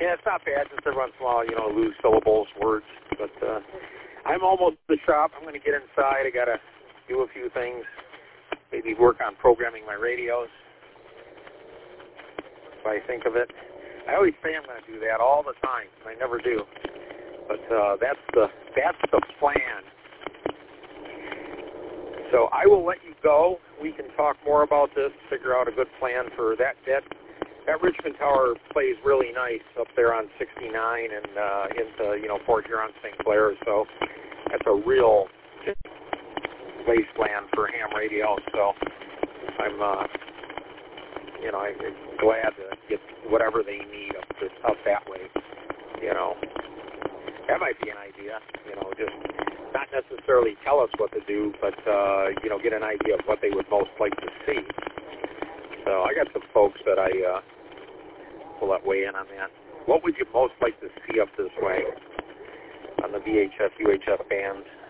Yeah, it's not bad. Just every once in a while, lose syllables, words. But I'm almost at the shop. I'm going to get inside. I got to do a few things. Maybe work on programming my radios, if I think of it. I always say I'm going to do that all the time, and I never do. But that's the plan. So I will let you go. We can talk more about this, figure out a good plan for that. That Richmond Tower plays really nice up there on 69 and into Port Huron, St. Clair. So that's a real wasteland for ham radio. So I'm glad to get whatever they need up that way. That might be an idea. Just not necessarily tell us what to do, but get an idea of what they would most like to see. So I got some folks that I will let weigh in on that. What would you most like to see up this way on the VHF, UHF bands?